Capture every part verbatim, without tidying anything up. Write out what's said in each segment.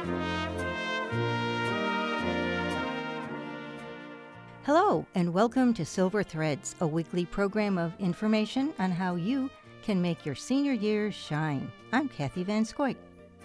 Hello, and welcome to Silver Threads, a weekly program of information on how you can make your senior years shine. I'm Kathy Van Scoik.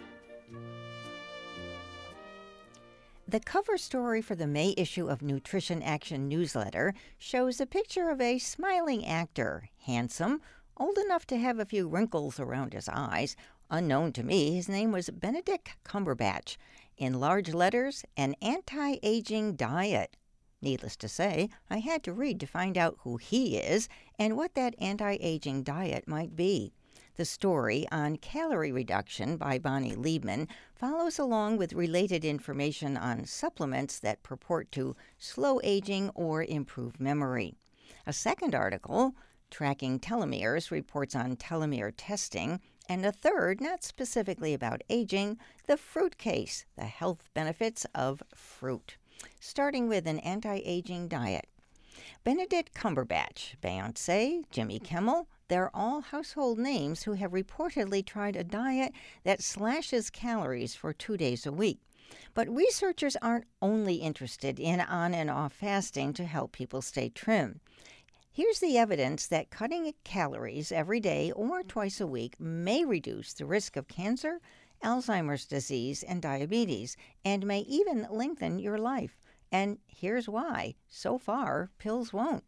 The cover story for the May issue of Nutrition Action newsletter shows a picture of a smiling actor, handsome, old enough to have a few wrinkles around his eyes. Unknown to me, his name was Benedict Cumberbatch. In large letters, an anti-aging diet. Needless to say, I had to read to find out who he is and what that anti-aging diet might be. The story on calorie reduction by Bonnie Liebman follows along with related information on supplements that purport to slow aging or improve memory. A second article, Tracking Telomeres, reports on telomere testing. And a third, not specifically about aging, the fruit case, the health benefits of fruit. Starting with an anti-aging diet. Benedict Cumberbatch, Beyoncé, Jimmy Kimmel, they're all household names who have reportedly tried a diet that slashes calories for two days a week. But researchers aren't only interested in on and off fasting to help people stay trim. Here's the evidence that cutting calories every day or twice a week may reduce the risk of cancer, Alzheimer's disease, and diabetes, and may even lengthen your life. And here's why. So far, pills won't.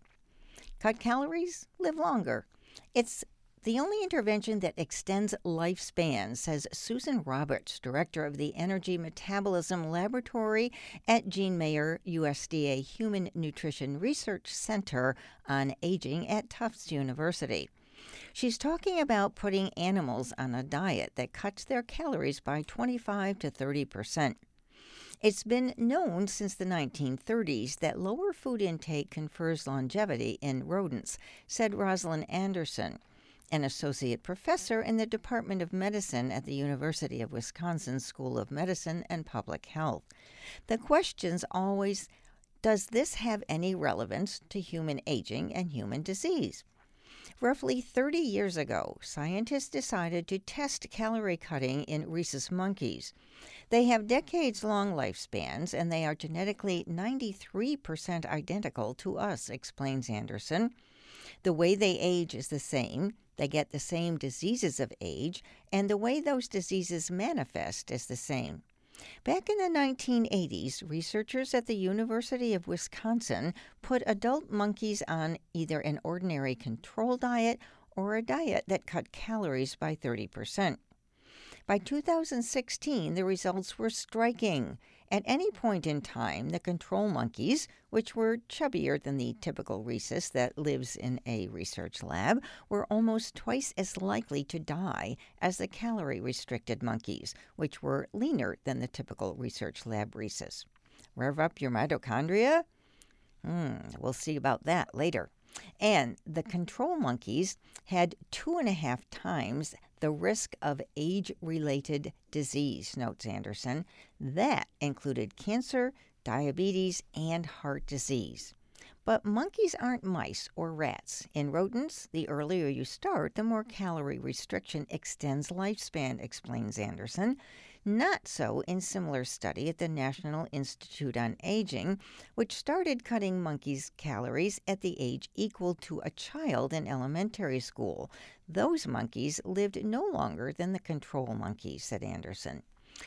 Cut calories, live longer. It's the only intervention that extends lifespan, says Susan Roberts, director of the Energy Metabolism Laboratory at Jean Mayer U S D A Human Nutrition Research Center on Aging at Tufts University. She's talking about putting animals on a diet that cuts their calories by twenty-five to thirty percent. It's been known since the nineteen thirties that lower food intake confers longevity in rodents, said Rosalind Anderson, an associate professor in the Department of Medicine at the University of Wisconsin School of Medicine and Public Health. The question's always, does this have any relevance to human aging and human disease? Roughly thirty years ago, scientists decided to test calorie cutting in rhesus monkeys. They have decades-long lifespans, and they are genetically ninety-three percent identical to us, explains Anderson. The way they age is the same, they get the same diseases of age, and the way those diseases manifest is the same. Back in the nineteen eighties, researchers at the University of Wisconsin put adult monkeys on either an ordinary control diet or a diet that cut calories by thirty percent. By two thousand sixteen, the results were striking. At any point in time, the control monkeys, which were chubbier than the typical rhesus that lives in a research lab, were almost twice as likely to die as the calorie-restricted monkeys, which were leaner than the typical research lab rhesus. Rev up your mitochondria? Hmm, we'll see about that later. And the control monkeys had two and a half times the risk of age-related disease, notes Anderson. That included cancer, diabetes, and heart disease. But monkeys aren't mice or rats. In rodents, the earlier you start, the more calorie restriction extends lifespan, explains Anderson. Not so in similar study at the National Institute on Aging, which started cutting monkeys' calories at the age equal to a child in elementary school. Those monkeys lived no longer than the control monkeys, said Anderson.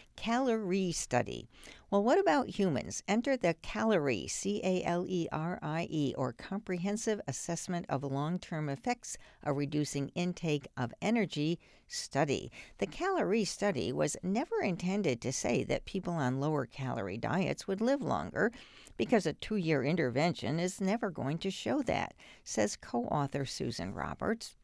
Calorie study. Well, what about humans? Enter the CALORIE, C A L E R I E, or Comprehensive Assessment of Long-Term Effects of Reducing Intake of Energy study. The CALORIE study was never intended to say that people on lower calorie diets would live longer, because a two-year intervention is never going to show that, says co-author Susan Roberts.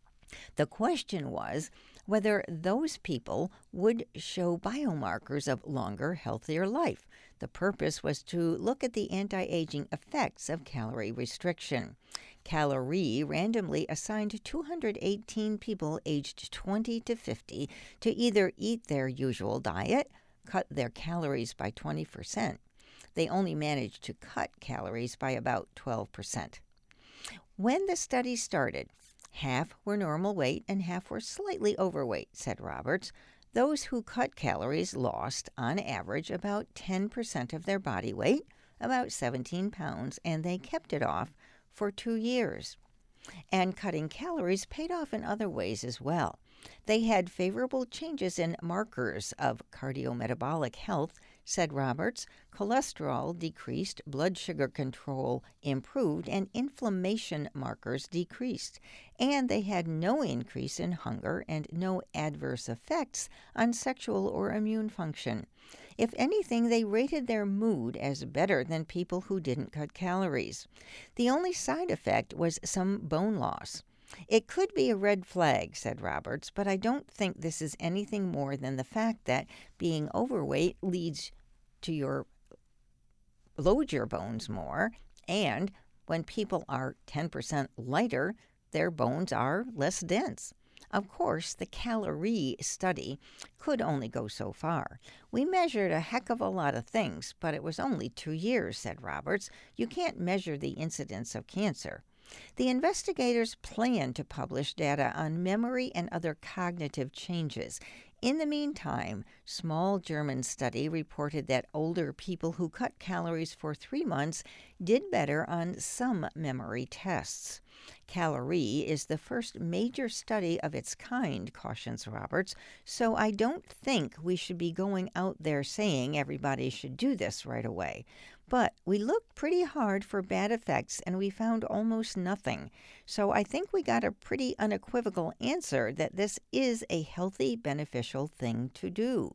The question was whether those people would show biomarkers of longer, healthier life. The purpose was to look at the anti-aging effects of calorie restriction. CALORIE randomly assigned two hundred eighteen people aged twenty to fifty to either eat their usual diet, cut their calories by twenty percent. They only managed to cut calories by about twelve percent. When the study started, half were normal weight and half were slightly overweight, said Roberts. Those who cut calories lost, on average, about ten percent of their body weight, about seventeen pounds, and they kept it off for two years. And cutting calories paid off in other ways as well. They had favorable changes in markers of cardiometabolic health, said Roberts. Cholesterol decreased, blood sugar control improved, and inflammation markers decreased. And they had no increase in hunger and no adverse effects on sexual or immune function. If anything, they rated their mood as better than people who didn't cut calories. The only side effect was some bone loss. It could be a red flag, said Roberts, but I don't think this is anything more than the fact that being overweight leads to your load your bones more, and when people are ten percent lighter, their bones are less dense. Of course, the calorie study could only go so far. We measured a heck of a lot of things, but it was only two years, said Roberts. You can't measure the incidence of cancer. The investigators plan to publish data on memory and other cognitive changes. In the meantime, small German study reported that older people who cut calories for three months did better on some memory tests. Calorie is the first major study of its kind, cautions Roberts, so I don't think we should be going out there saying everybody should do this right away. But we looked pretty hard for bad effects and we found almost nothing. So I think we got a pretty unequivocal answer that this is a healthy, beneficial thing to do.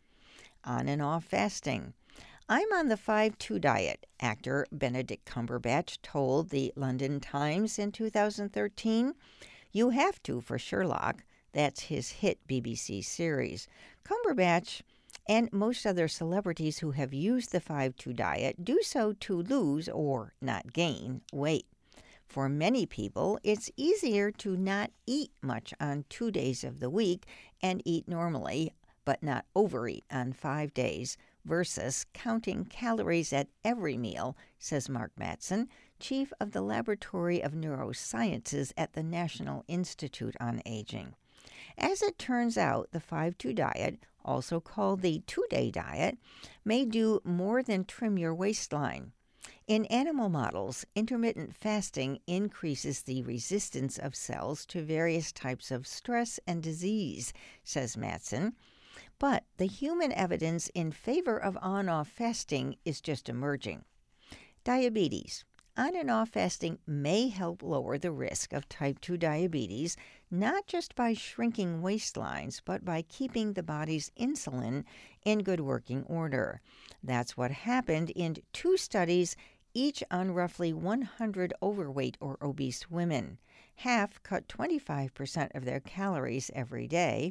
On and off fasting. I'm on the five two diet, actor Benedict Cumberbatch told the London Times in two thousand thirteen. You have to for Sherlock. That's his hit B B C series. Cumberbatch and most other celebrities who have used the five two diet do so to lose, or not gain, weight. For many people, it's easier to not eat much on two days of the week and eat normally, but not overeat on five days, versus counting calories at every meal, says Mark Mattson, chief of the Laboratory of Neurosciences at the National Institute on Aging. As it turns out, the five two diet, also called the two-day diet, may do more than trim your waistline. In animal models, intermittent fasting increases the resistance of cells to various types of stress and disease, says Mattson. But the human evidence in favor of on-off fasting is just emerging. Diabetes. On and off fasting may help lower the risk of type two diabetes, not just by shrinking waistlines, but by keeping the body's insulin in good working order. That's what happened in two studies, each on roughly one hundred overweight or obese women. Half cut twenty-five percent of their calories every day,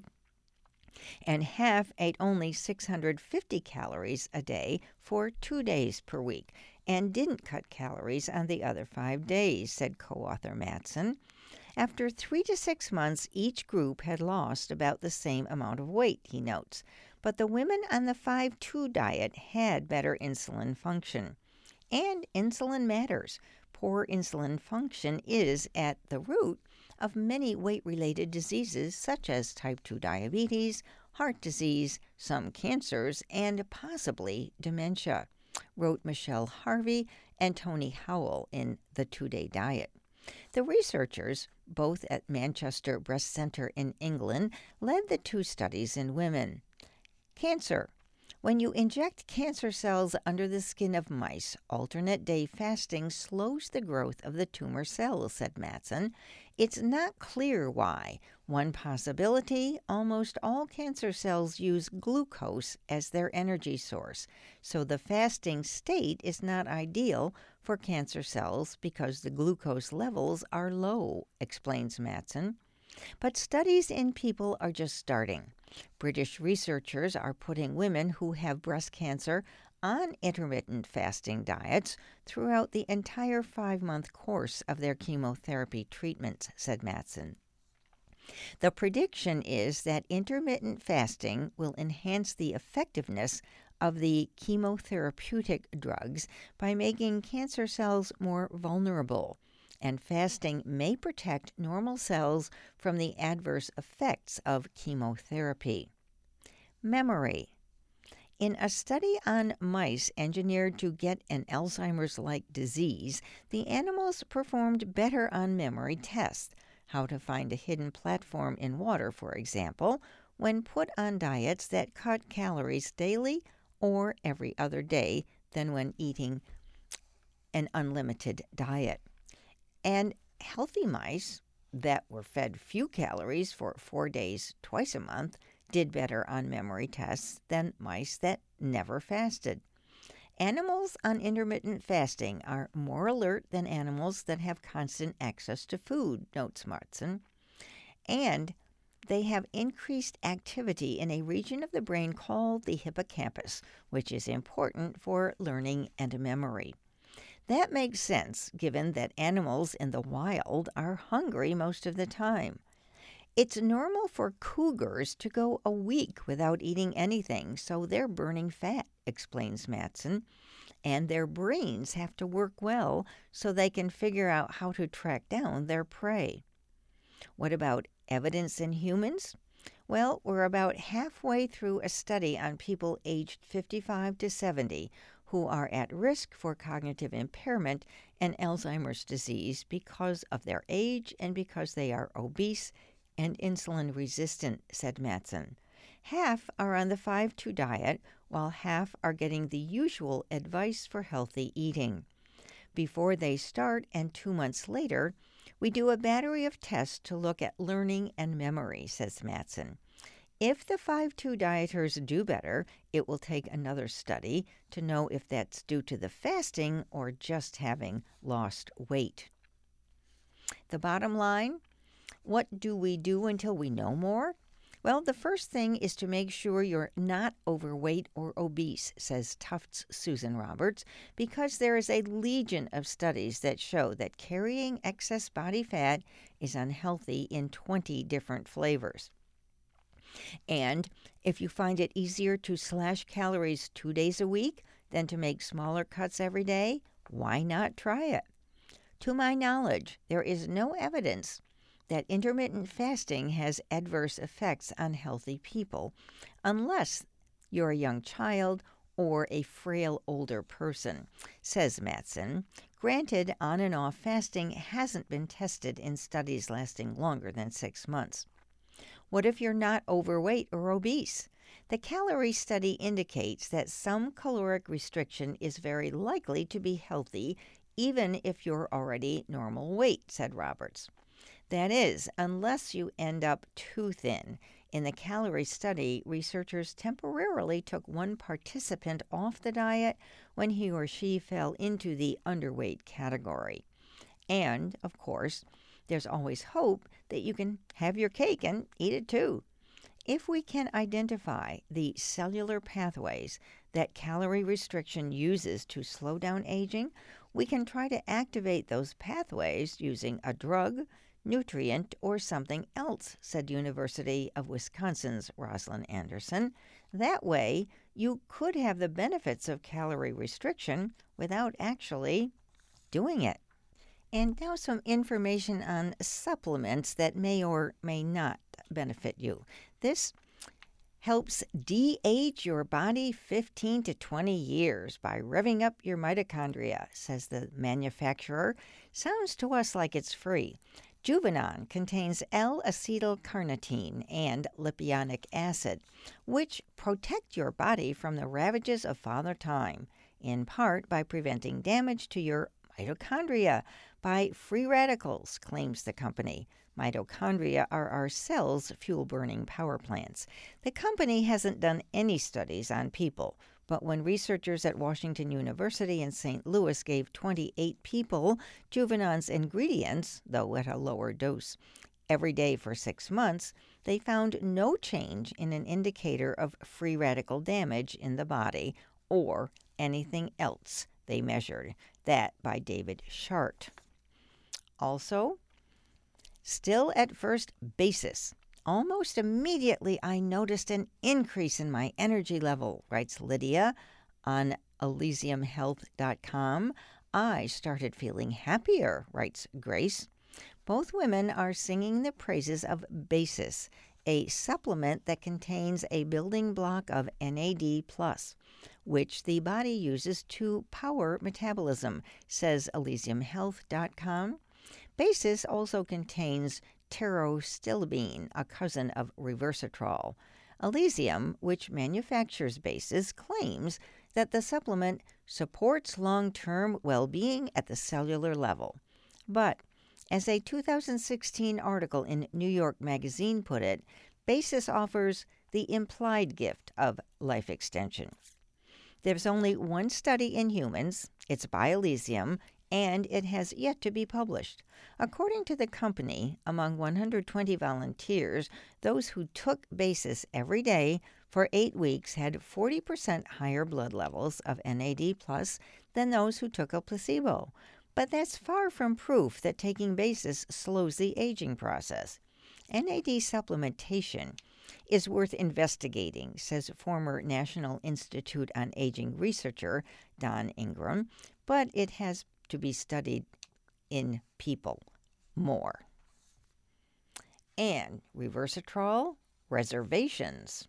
and half ate only six hundred fifty calories a day for two days per week, and didn't cut calories on the other five days, said co-author Mattson. After three to six months, each group had lost about the same amount of weight, he notes. But the women on the five two diet had better insulin function. And insulin matters. Poor insulin function is at the root of many weight-related diseases such as type two diabetes, heart disease, some cancers, and possibly dementia, wrote Michelle Harvey and Tony Howell in The Two-Day Diet. The researchers, both at Manchester Breast Centre in England, led the two studies in women. Cancer. When you inject cancer cells under the skin of mice, alternate day fasting slows the growth of the tumor cells, said Mattson. It's not clear why. One possibility, almost all cancer cells use glucose as their energy source, so the fasting state is not ideal for cancer cells because the glucose levels are low, explains Mattson. But studies in people are just starting. British researchers are putting women who have breast cancer on intermittent fasting diets throughout the entire five-month course of their chemotherapy treatments, said Mattson. The prediction is that intermittent fasting will enhance the effectiveness of the chemotherapeutic drugs by making cancer cells more vulnerable, and fasting may protect normal cells from the adverse effects of chemotherapy. Memory. In a study on mice engineered to get an Alzheimer's-like disease, the animals performed better on memory tests, how to find a hidden platform in water, for example, when put on diets that cut calories daily or every other day than when eating an unlimited diet. And healthy mice that were fed few calories for four days twice a month did better on memory tests than mice that never fasted. Animals on intermittent fasting are more alert than animals that have constant access to food, notes Mattson. And they have increased activity in a region of the brain called the hippocampus, which is important for learning and memory. That makes sense, given that animals in the wild are hungry most of the time. It's normal for cougars to go a week without eating anything, so they're burning fat, explains Mattson. And their brains have to work well so they can figure out how to track down their prey. What about evidence in humans? Well, we're about halfway through a study on people aged fifty-five to seventy who are at risk for cognitive impairment and Alzheimer's disease because of their age and because they are obese and insulin resistant, said Mattson. Half are on the five two diet, while half are getting the usual advice for healthy eating. Before they start and two months later, we do a battery of tests to look at learning and memory, says Mattson. If the five two dieters do better, it will take another study to know if that's due to the fasting or just having lost weight. The bottom line, what do we do until we know more? Well, the first thing is to make sure you're not overweight or obese, says Tufts' Susan Roberts, because there is a legion of studies that show that carrying excess body fat is unhealthy in twenty different flavors. And if you find it easier to slash calories two days a week than to make smaller cuts every day, why not try it? To my knowledge, there is no evidence that intermittent fasting has adverse effects on healthy people, unless you're a young child or a frail older person, says Mattson. Granted, on and off fasting hasn't been tested in studies lasting longer than six months. What if you're not overweight or obese? The calorie study indicates that some caloric restriction is very likely to be healthy, even if you're already normal weight, said Roberts. That is, unless you end up too thin. In the calorie study, researchers temporarily took one participant off the diet when he or she fell into the underweight category. And, of course, there's always hope that you can have your cake and eat it too. If we can identify the cellular pathways that calorie restriction uses to slow down aging, we can try to activate those pathways using a drug, nutrient, or something else, said University of Wisconsin's Rosalind Anderson. That way, you could have the benefits of calorie restriction without actually doing it. And now some information on supplements that may or may not benefit you. This helps de-age your body fifteen to twenty years by revving up your mitochondria, says the manufacturer. Sounds to us like it's free. Juvenon contains L-acetylcarnitine and lipionic acid, which protect your body from the ravages of Father Time, in part by preventing damage to your mitochondria by free radicals, claims the company. Mitochondria are our cells' fuel-burning power plants. The company hasn't done any studies on people, but when researchers at Washington University in Saint Louis gave twenty-eight people Juvenon's ingredients, though at a lower dose, every day for six months, they found no change in an indicator of free radical damage in the body or anything else they measured. That by David Shart. Also, still at first basis, almost immediately I noticed an increase in my energy level, writes Lydia on elysium health dot com. I started feeling happier, writes Grace. Both women are singing the praises of Basis, a supplement that contains a building block of N A D plus, which the body uses to power metabolism, says Elysium Health dot com. Basis also contains pterostilbene, a cousin of resveratrol. Elysium, which manufactures Basis, claims that the supplement supports long-term well-being at the cellular level. But, as a two thousand sixteen article in New York Magazine put it, Basis offers the implied gift of life extension. There's only one study in humans, it's by Elysium, and it has yet to be published. According to the company, among one hundred twenty volunteers, those who took Basis every day for eight weeks had forty percent higher blood levels of N A D plus than those who took a placebo. But that's far from proof that taking Basis slows the aging process. N A D supplementation is worth investigating, says former National Institute on Aging researcher Don Ingram, but it has to be studied in people more. And resveratrol, reservations.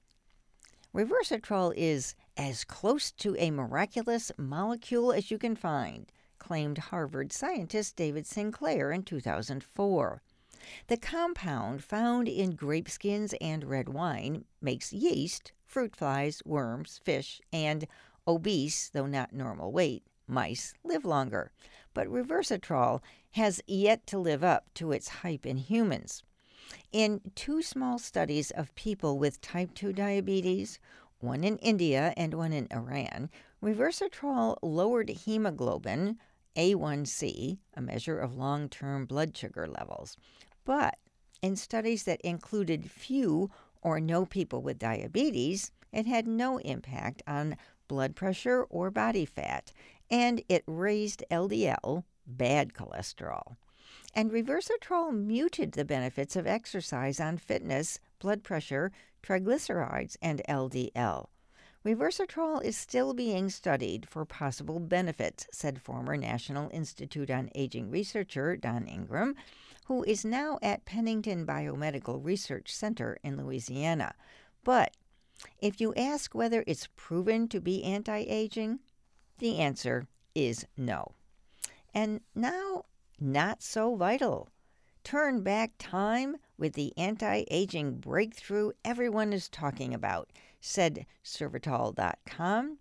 Resveratrol is as close to a miraculous molecule as you can find, claimed Harvard scientist David Sinclair in two thousand four. The compound found in grape skins and red wine makes yeast, fruit flies, worms, fish, and obese, though not normal weight, mice live longer. But resveratrol has yet to live up to its hype in humans. In two small studies of people with type two diabetes, one in India and one in Iran, resveratrol lowered hemoglobin, A one C, a measure of long-term blood sugar levels. But in studies that included few or no people with diabetes, it had no impact on blood pressure or body fat, and it raised L D L, bad cholesterol. And resveratrol muted the benefits of exercise on fitness, blood pressure, triglycerides, and L D L. Resveratrol is still being studied for possible benefits, said former National Institute on Aging researcher Don Ingram, who is now at Pennington Biomedical Research Center in Louisiana. But if you ask whether it's proven to be anti-aging, the answer is no. And now, not so vital. Turn back time with the anti-aging breakthrough everyone is talking about, said Servitol dot com.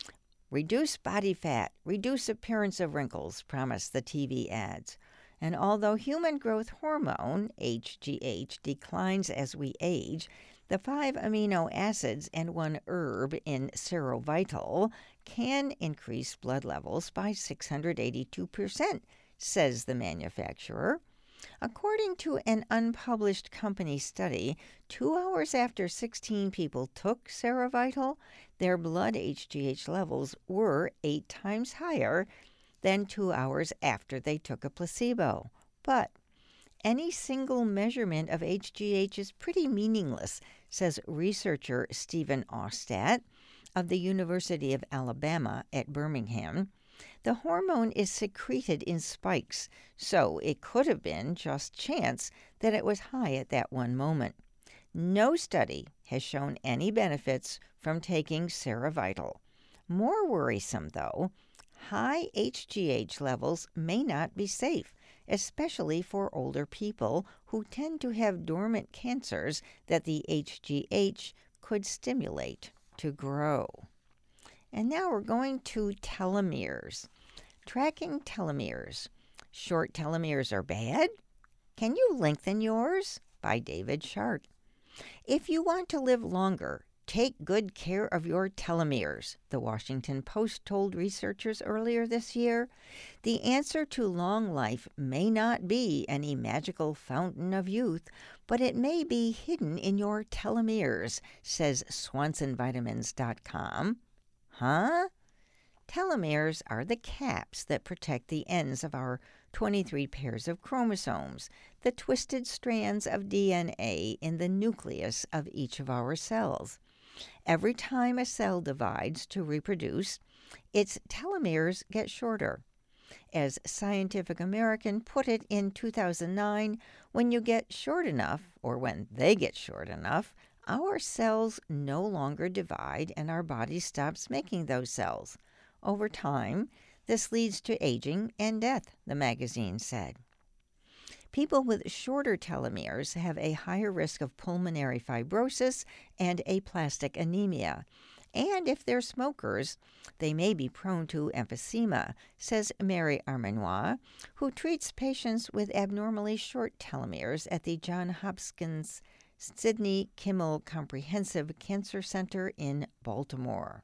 Reduce body fat, reduce appearance of wrinkles, promise the T V ads. And although human growth hormone, H G H, declines as we age, the five amino acids and one herb in Serovital can increase blood levels by six hundred eighty-two percent, says the manufacturer. According to an unpublished company study, two hours after sixteen people took Serovital, their blood H G H levels were eight times higher than two hours after they took a placebo. But any single measurement of H G H is pretty meaningless, says researcher Stephen Ostad of the University of Alabama at Birmingham. The hormone is secreted in spikes, so it could have been just chance that it was high at that one moment. No study has shown any benefits from taking Serovital. More worrisome, though, high H G H levels may not be safe, especially for older people who tend to have dormant cancers that the H G H could stimulate to grow. And now we're going to telomeres. Tracking telomeres. Short telomeres are bad? Can you lengthen yours? By David Shart. If you want to live longer, take good care of your telomeres, the Washington Post told researchers earlier this year. The answer to long life may not be any magical fountain of youth, but it may be hidden in your telomeres, says Swanson Vitamins dot com. Huh? Telomeres are the caps that protect the ends of our twenty-three pairs of chromosomes, the twisted strands of D N A in the nucleus of each of our cells. Every time a cell divides to reproduce, its telomeres get shorter. As Scientific American put it in two thousand nine, when you get short enough, or when they get short enough, our cells no longer divide and our body stops making those cells. Over time, this leads to aging and death, the magazine said. People with shorter telomeres have a higher risk of pulmonary fibrosis and aplastic anemia. And if they're smokers, they may be prone to emphysema, says Mary Armenois, who treats patients with abnormally short telomeres at the Johns Hopkins Sidney Kimmel Comprehensive Cancer Center in Baltimore.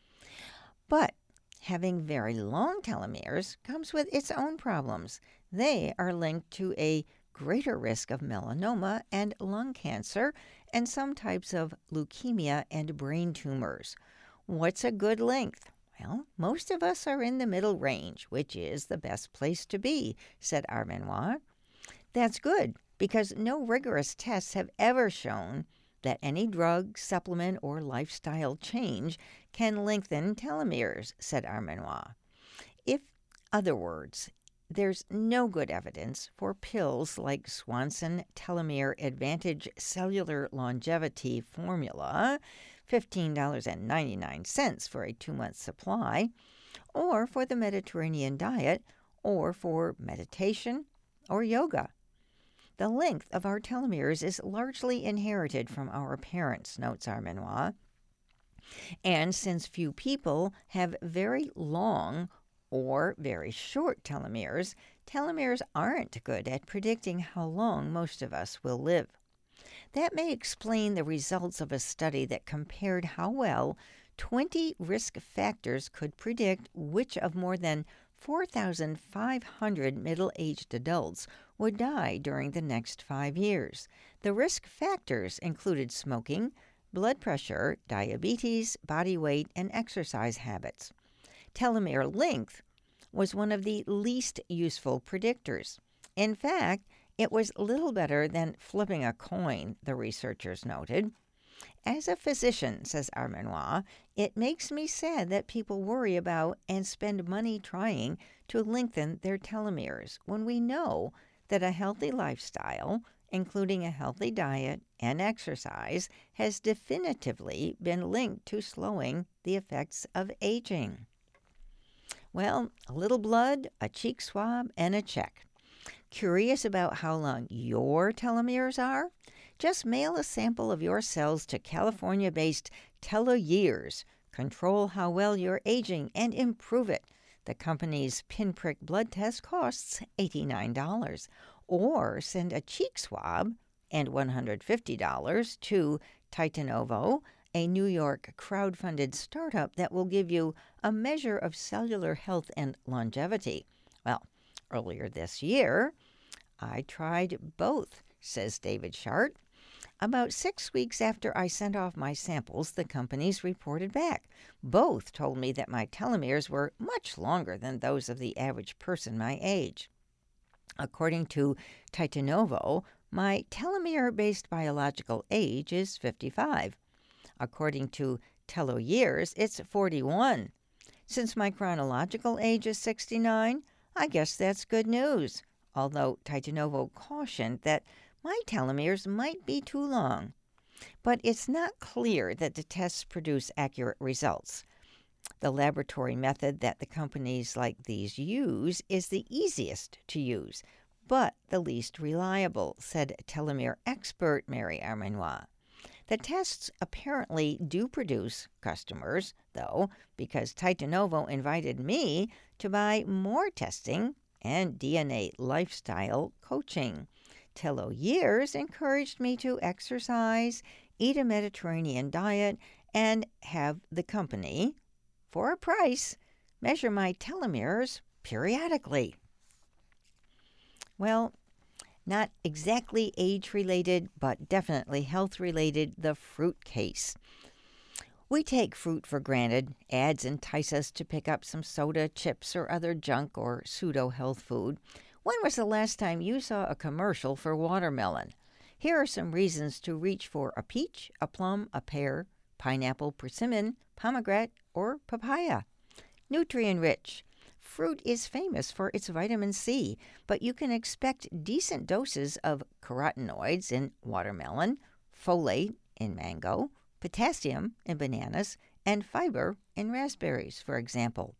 But having very long telomeres comes with its own problems. They are linked to a greater risk of melanoma and lung cancer and some types of leukemia and brain tumors. What's a good length? Well, most of us are in the middle range, which is the best place to be, said Armenois. That's good, because no rigorous tests have ever shown that any drug, supplement, or lifestyle change can lengthen telomeres, said Armenois. In other words, there's no good evidence for pills like Swanson Telomere Advantage Cellular Longevity Formula, fifteen dollars and ninety-nine cents for a two-month supply, or for the Mediterranean diet, or for meditation or yoga. The length of our telomeres is largely inherited from our parents, notes Armenois. And since few people have very long or very short telomeres, telomeres aren't good at predicting how long most of us will live. That may explain the results of a study that compared how well twenty risk factors could predict which of more than four thousand five hundred middle-aged adults would die during the next five years. The risk factors included smoking, blood pressure, diabetes, body weight, and exercise habits. Telomere length was one of the least useful predictors. In fact, it was little better than flipping a coin, the researchers noted. As a physician, says Armenois, it makes me sad that people worry about and spend money trying to lengthen their telomeres when we know that a healthy lifestyle, including a healthy diet and exercise, has definitively been linked to slowing the effects of aging. Well, a little blood, a cheek swab, and a check. Curious about how long your telomeres are? Just mail a sample of your cells to California-based TeloYears. Control how well you're aging and improve it. The company's pinprick blood test costs eighty-nine dollars. Or send a cheek swab and one hundred fifty dollars to Titanovo, a New York crowd-funded startup that will give you a measure of cellular health and longevity. Well, earlier this year, I tried both, says David Shart. About six weeks after I sent off my samples, the companies reported back. Both told me that my telomeres were much longer than those of the average person my age. According to Titanovo, my telomere-based biological age is fifty-five. According to TeloYears, it's forty-one. Since my chronological age is sixty-nine, I guess that's good news, although Titanovo cautioned that my telomeres might be too long. But it's not clear that the tests produce accurate results. The laboratory method that the companies like these use is the easiest to use, but the least reliable, said telomere expert Mary Armenois. The tests apparently do produce customers, though, because Titanovo invited me to buy more testing and D N A lifestyle coaching. TeloYears encouraged me to exercise, eat a Mediterranean diet, and have the company, for a price, measure my telomeres periodically. Well, not exactly age-related, but definitely health-related, the fruit case. We take fruit for granted. Ads entice us to pick up some soda, chips, or other junk or pseudo-health food. When was the last time you saw a commercial for watermelon? Here are some reasons to reach for a peach, a plum, a pear, pineapple, persimmon, pomegranate, or papaya. Nutrient-rich. Fruit is famous for its vitamin C, but you can expect decent doses of carotenoids in watermelon, folate in mango, potassium in bananas, and fiber in raspberries, for example.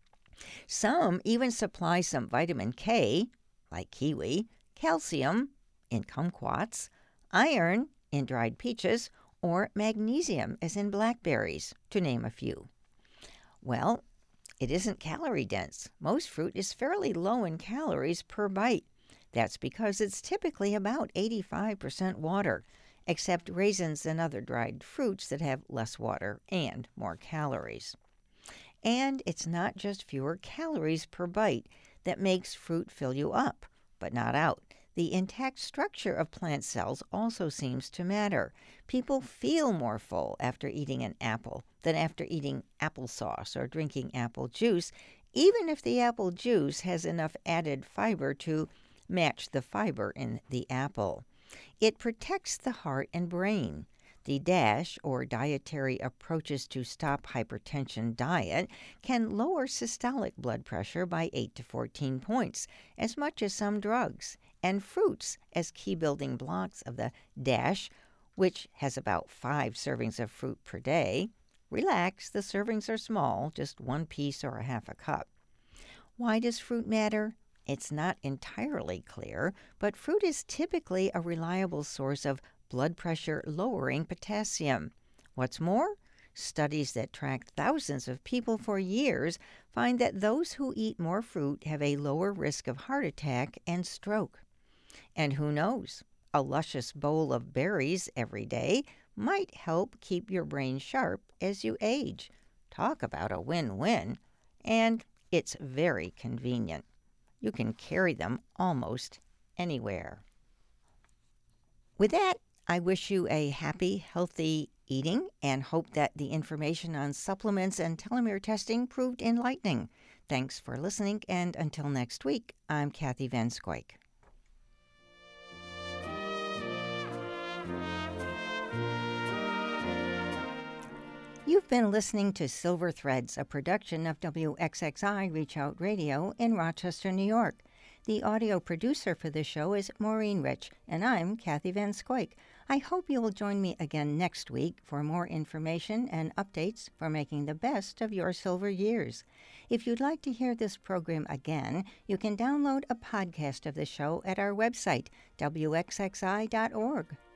Some even supply some vitamin K, like kiwi, calcium in kumquats, iron in dried peaches, or magnesium as in blackberries, to name a few. Well, it isn't calorie dense. Most fruit is fairly low in calories per bite. That's because it's typically about eighty-five percent water, except raisins and other dried fruits that have less water and more calories. And it's not just fewer calories per bite that makes fruit fill you up, but not out. The intact structure of plant cells also seems to matter. People feel more full after eating an apple than after eating applesauce or drinking apple juice, even if the apple juice has enough added fiber to match the fiber in the apple. It protects the heart and brain. The DASH, or Dietary Approaches to Stop Hypertension diet, can lower systolic blood pressure by eight to fourteen points, as much as some drugs. And fruits, as key building blocks of the DASH, which has about five servings of fruit per day. Relax, the servings are small, just one piece or a half a cup. Why does fruit matter? It's not entirely clear, but fruit is typically a reliable source of blood pressure lowering potassium. What's more, studies that tracked thousands of people for years find that those who eat more fruit have a lower risk of heart attack and stroke. And who knows, a luscious bowl of berries every day might help keep your brain sharp as you age. Talk about a win-win. And it's very convenient. You can carry them almost anywhere. With that, I wish you a happy, healthy eating and hope that the information on supplements and telomere testing proved enlightening. Thanks for listening, and until next week, I'm Kathy Van Scoik. You've been listening to Silver Threads, a production of W X X I Reach Out Radio in Rochester, New York. The audio producer for the show is Maureen Rich, and I'm Kathy Van Scoik. I hope you will join me again next week for more information and updates for making the best of your silver years. If you'd like to hear this program again, you can download a podcast of the show at our website, W X X I dot org.